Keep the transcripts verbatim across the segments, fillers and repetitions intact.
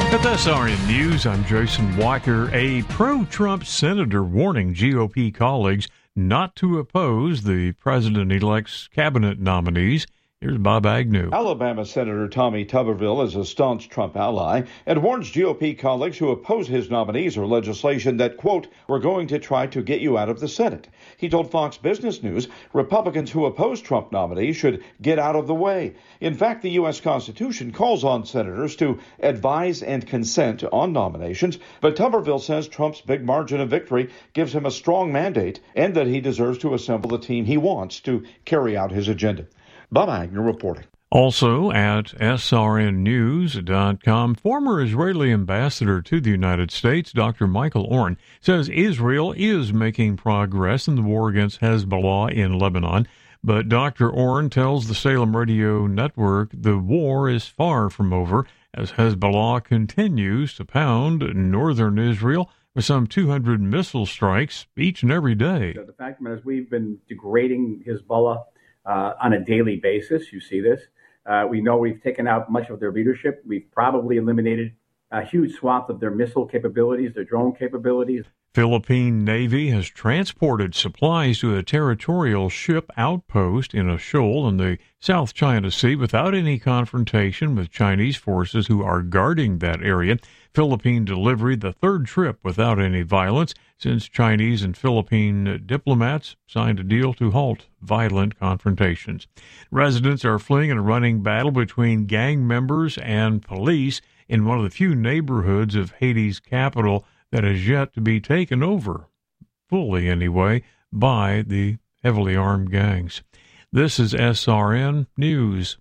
At S R N News, I'm Jason Walker. A pro-Trump senator warning G O P colleagues not to oppose the president-elect's cabinet nominees. Here's Bob Agnew. Alabama Senator Tommy Tuberville is a staunch Trump ally and warns G O P colleagues who oppose his nominees or legislation that, quote, we're going to try to get you out of the Senate. He told Fox Business News Republicans who oppose Trump nominees should get out of the way. In fact, the U S Constitution calls on senators to advise and consent on nominations, but Tuberville says Trump's big margin of victory gives him a strong mandate and that he deserves to assemble the team he wants to carry out his agenda. Bob Agnew reporting. Also at S R N news dot com, former Israeli ambassador to the United States, Doctor Michael Oren, says Israel is making progress in the war against Hezbollah in Lebanon. But Doctor Oren tells the Salem Radio Network the war is far from over as Hezbollah continues to pound northern Israel with some two hundred missile strikes each and every day. So the fact is we've been degrading Hezbollah Uh, on a daily basis. You see this. Uh, we know we've taken out much of their leadership. We've probably eliminated a huge swath of their missile capabilities, their drone capabilities. Philippine Navy has transported supplies to a territorial ship outpost in a shoal in the South China Sea without any confrontation with Chinese forces who are guarding that area. Philippine delivery, the third trip without any violence since Chinese and Philippine diplomats signed a deal to halt violent confrontations. Residents are fleeing in a running battle between gang members and police in one of the few neighborhoods of Haiti's capital that has yet to be taken over, fully anyway, by the heavily armed gangs. This is S R N News.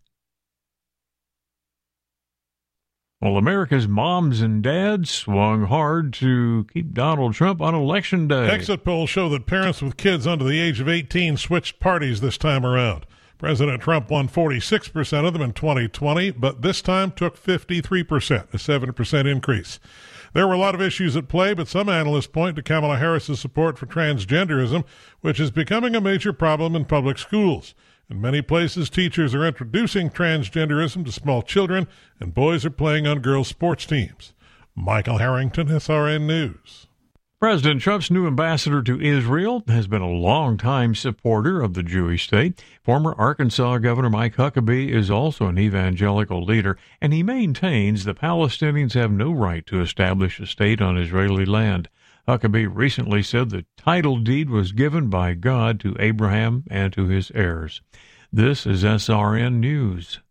Well, America's moms and dads swung hard to keep Donald Trump on Election Day. Exit polls show that parents with kids under the age of eighteen switched parties this time around. President Trump won forty-six percent of them in twenty twenty, but this time took fifty-three percent, a seven percent increase. There were a lot of issues at play, but some analysts point to Kamala Harris's support for transgenderism, which is becoming a major problem in public schools. In many places, teachers are introducing transgenderism to small children, and boys are playing on girls' sports teams. Michael Harrington, S R N News. President Trump's new ambassador to Israel has been a longtime supporter of the Jewish state. Former Arkansas Governor Mike Huckabee is also an evangelical leader, and he maintains the Palestinians have no right to establish a state on Israeli land. Huckabee recently said the title deed was given by God to Abraham and to his heirs. This is S R N News.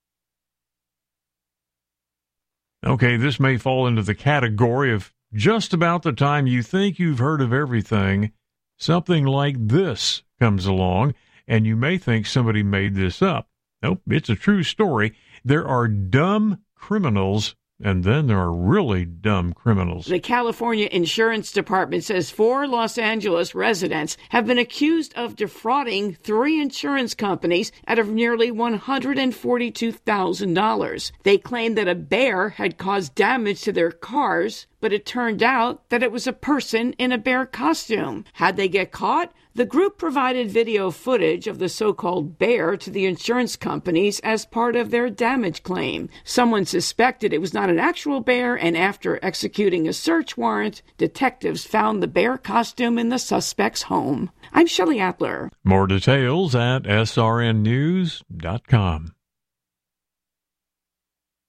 Okay, this may fall into the category of just about the time you think you've heard of everything, something like this comes along, and you may think somebody made this up. Nope, it's a true story. There are dumb criminals, and then there are really dumb criminals. The California Insurance Department says four Los Angeles residents have been accused of defrauding three insurance companies out of nearly one hundred forty-two thousand dollars. They claimed that a bear had caused damage to their cars, but it turned out that it was a person in a bear costume. How'd they get caught? The group provided video footage of the so-called bear to the insurance companies as part of their damage claim. Someone suspected it was not an actual bear, and after executing a search warrant, detectives found the bear costume in the suspect's home. I'm Shelley Adler. More details at S R N news dot com.